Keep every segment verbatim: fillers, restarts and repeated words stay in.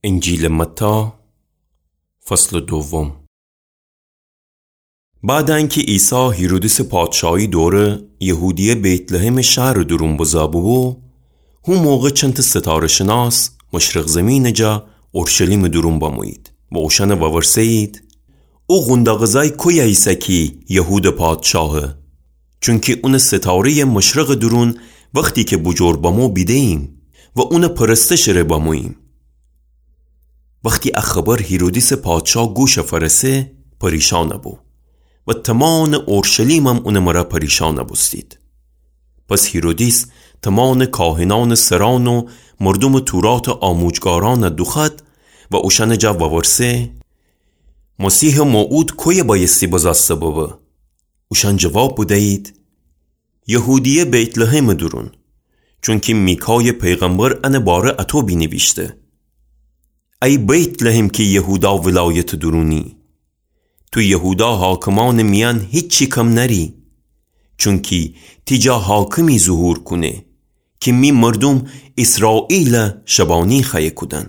انجیل متی فصل دوم. بعد اینکه عیسی هیرودیس پادشاهی دوره یهودیه بیت لحم شهر درون بزابو بو، هم موقع چند ستاره شناس مشرق زمین جا اورشلیم درون بموید و اوشن وورسید او غنداغزای کوی عیسی کی یهود پادشاهه، چونکه اون ستاره مشرق درون وقتی که بجور بمو بیدهیم و اون پرستش ره بمویم. وقتی اخبار هیرودیس پادشاه گوش فرسه پریشان بو و تمام اورشلیم هم اون مرا پریشان بستید. پس هیرودیس تمام کاهنان سران و مردم تورات آموزگاران دخت و اوشن جا وورسه مسیح موعود کوی بایستی بزاسته بابا. اوشن جواب بدهید یهودیه بیت لحم درون، چونکه میکای پیغمبر ان باره اتو بی نوشته ای بیت لحم که یهودا ولایت درونی، تو یهودا حاکمان میان هیچی کم نری، چونکه تیجا حاکمی ظهور کنه که می مردم اسرائیل شبانی خیه کدن.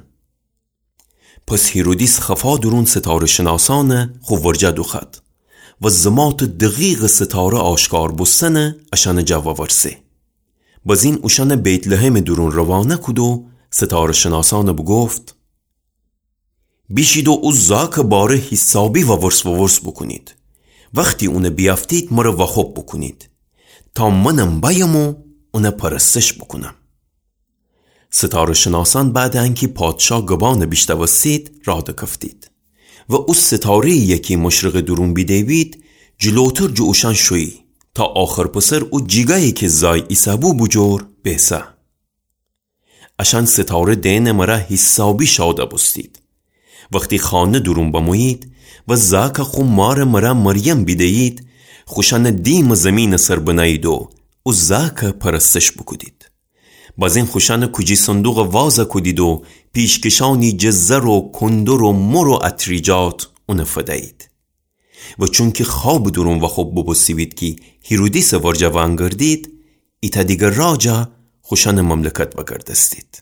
پس هیرودیس خفا درون ستاره شناسان خوورجه دو خد و زمات دقیق ستاره آشکار بستن اشان جوا ورسه. باز این اوشان بیت لحم درون روانه کد و ستاره شناسان بگفت بیشید و از زاک باره حسابی و ورس و ورس بکنید. وقتی اون بیافتید مرا وخوب بکنید تا منم بایم و اون پرستش بکنم. ستاره شناسان بعد اینکه پادشاه گبان بیشتر وسید راد کفتید و از ستاره یکی مشرق درون بیده بید جلوتر جوشان شوی تا آخر پسر او جیگایی که زای ایسابو بجور بحثه. اشان ستاره دین مرا حسابی شاده بستید. وقتی خانه درون بموید و زاک خو مار مرا مریم بیدهید خوشان دیم زمین سر بنایید و او زاک پرستش بکدید. باز این خوشان کجی صندوق وازه کدید و پیشکشانی جزر و کندر و مر و اتریجات اون فدهید. و چون که خواب درون و خوب ببستید که هیرودیس ورجوان گردید ایتا دیگر راجا خوشان مملکت بگردستید.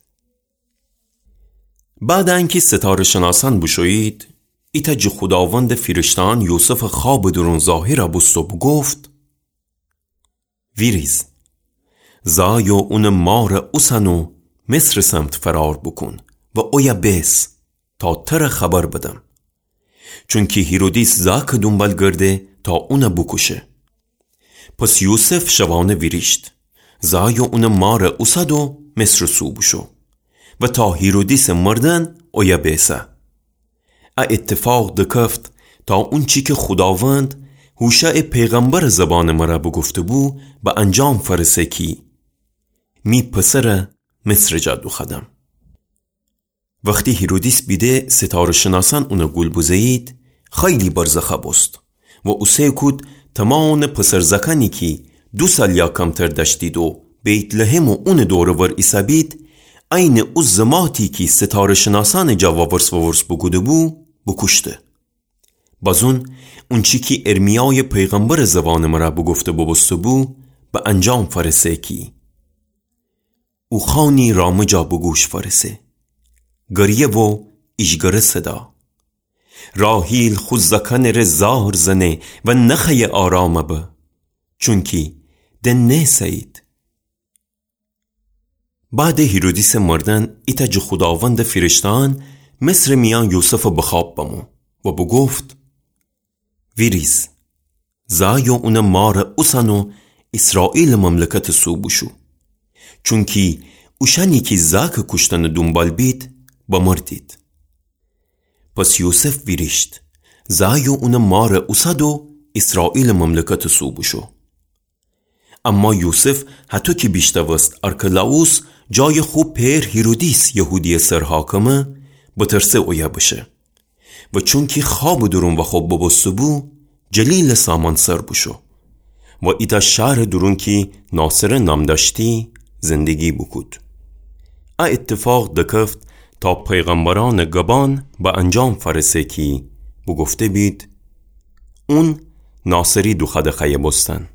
بعد اینکه ستاره شناسان بشوید ایتا جو خداوند فرشتان یوسف خواب درون ظاهر بست و بگفت ویریز زایو اون مار اوسنو مصر سمت فرار بکن و اویا بیس تا تر خبر بدم، چونکه هیرودیس زاک دنبال گرده تا اون بکشه. پس یوسف شوانه ویریشت زایو اون مار اوسدو مصر سو بشو و تا هیرودیس مردن اویا بیسه. اتفاق دکفت تا اون چی که خداوند هوشع پیغمبر زبان مرا بگفته بو به انجام فرسه کی می پسر مصر جادو خدم. وقتی هیرودیس بیده ستاره شناسان اونو گل بزید خیلی برزخه بست و او سیکود تمام پسر زکانی که دو سال یا کمتر داشتید و بیت لحم و اون دورور ایسابید این او زماتی که ستاره شناسان جوا ورس و ورس بگوده بو بکشته. بازون اون چی که ارمیای پیغمبر زبان مرا بگفته ببسته بو به انجام فرسه کی او خانی رام جا بگوش فرسه گریه و ایشگره صدا راهیل خود زکن رزار زنه و نخی آرام به چونکی دن نه سید. بعد هیرودیس مردن ایتا جو خداوند فرشتان مصر میان یوسف بخواب بمو و بگفت ویریز زایو اون مار اوسنو اسرائیل مملکت سو بشو، چونکی اوشنی که زاک کشتن دنبال بید بمردید. پس یوسف ویریشت زایو اون مار اوسدو اسرائیل مملکت سو بشو. اما یوسف حتی که بیشتوست ارکلاوس جای خوب پیر هیرودیس یهودی سر حاکمه بترسه اویا بشه و چون که خواب درون و خوب ببسته بو جلیل سامان سر بشو و ایتا شهر درون که ناصر نام داشتی زندگی بکود. ا اتفاق دکفت تا پیغمبران گبان با انجام فرسه کی بگفته بید اون ناصری دو خد خیه بستن.